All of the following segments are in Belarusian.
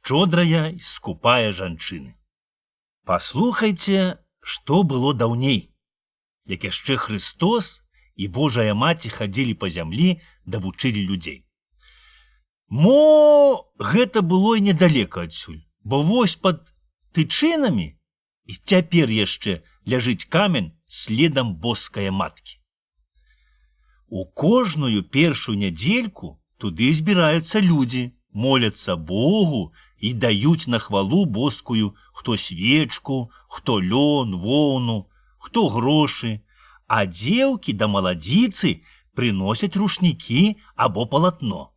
шчодрая і скупая жанчыны. Паслухайце, што было даўней, як яшчэ Христос і Божая Маці хадзілі па зямлі да вучылі людзей. Мо гэта было і недалека адсюль, бо вось пад тычынамі і цяпер яшчэ ляжыць камень следам боскае маткі. У кожную першую нядзельку туды збіраюцца людзі, моляцца Богу і даюць на хвалу боскую хто свечку, хто лён, воўну, хто грошы, а дзеўкі да маладзіцы прыносяць рушнікі або палатно.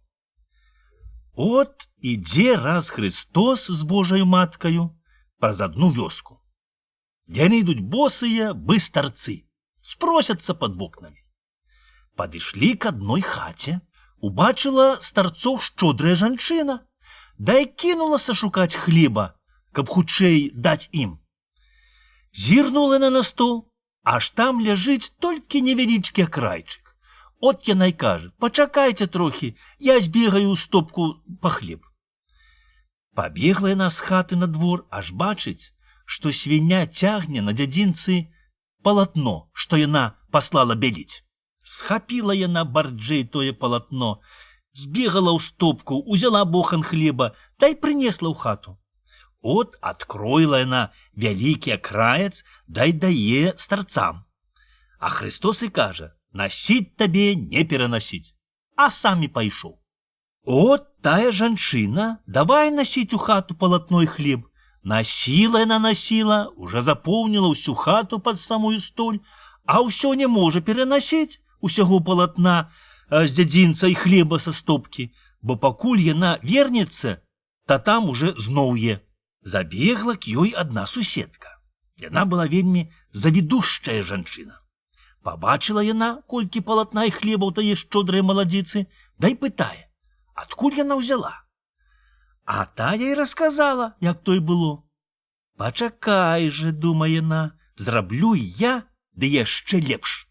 От ідзе раз Христос з Божаю маткаю праз адну вёску. Яны ідуць босыя, бы старцы, спросяцца пад вокнамі. Падышлі к адной хаце, убачыла старцоў шчодрая жанчына, да і кінулася шукаць хлеба, каб хутчэй даць ім. Зірнула на стол, аж там ляжыць толькі невялічкі акрайчык. От яна й кажа: пачакайце трохі, я збегаю ў стопку па хлеб. Пабегла яна з хаты на двор, аж бачыць, што свіня цягне на дзядзінцы палатно, што яна паслала бяліць. Схапіла яна барджэй тое палатно, збегала ў стопку, узяла бохан хлеба, та й прынесла ў хату. От адкроіла яна вялікі акраец, да й дае старцам. А Христос і кажа: насіць табе не перанасіць, а сам і пайшоў. От тая жанчына давай насіць у хату палатно і хлеб. Насіла яна насіла, уже запоўніла ўсю хату пад самую столь, а ўсё не можа перанасіць усяго палатна з дзядзінца і хлеба са стопкі, бо пакуль яна вернецца, та там уже зноў е. Забегла к ёй адна суседка. Яна была вельмі завідушчая жанчына. Пабачыла яна, колькі палатна і хлеба ў тае шчодрай маладзіцы, да і пытае, адкуль яна ўзяла. А тая й расказала, як то й было. Пачакай же, думае яна, зраблю я, ды яшчэ лепш.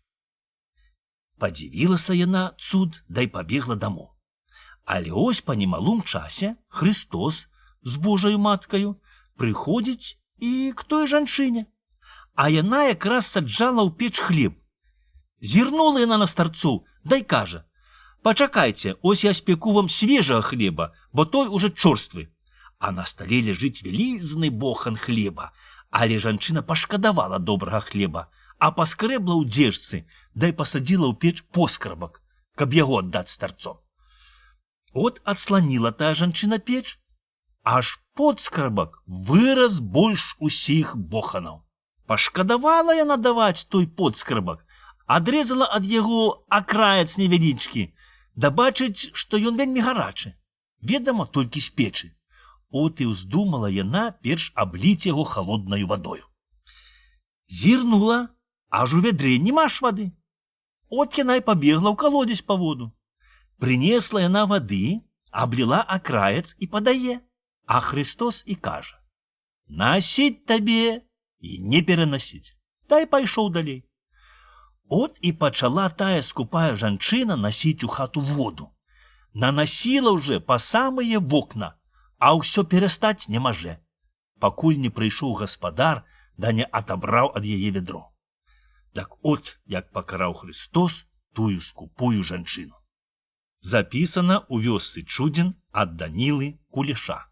Падзівілася яна цуд, да й пабегла дамоў. Але ось па немалым часе Христос з Божаю маткаю прыходзіць і к той жанчыне, а яна якраз саджала ў печ хлеб. Зірнула яна на старцоў, да й кажа: пачакайце, ось я спеку вам свежага хлеба, бо той уже чорствы. А на стале ляжыць вялізны бохан хлеба, але жанчына пашкадавала добрага хлеба, а паскрэбла ў дзежцы, да й пасадзіла ў печ поскрабак, каб яго аддаць старцом. От адсланіла тая жанчына печ, аж подскрабак вырас больш усіх боханаў. Пашкадавала яна даваць той подскрабак, адрэзала ад яго акраец невялічкі, да бачыць, што ён вельмі гарачы, ведама, толькі з печы. От і ўздумала яна перш абліць яго халоднаю вадою. Зірнула, аж у вядре нема ж вады. От яна і пабегла ў калодзеж па воду. Прынесла яна вады, абліла акраец і падае, а Христос і кажа: насіць табе і не перанасіць. Та й пайшоў далей. От і пачала тая скупая жанчына насіць у хату воду. Нанасіла ўжо па самыя вокна, а ўсё перастаць не маже, пакуль не прыйшоў гаспадар, да не атабраў ад яе вядро. Так от, як пакараў Христос тую скупую жанчыну. Запісана ў вёсцы Чудзін ад Данілы Кулеша.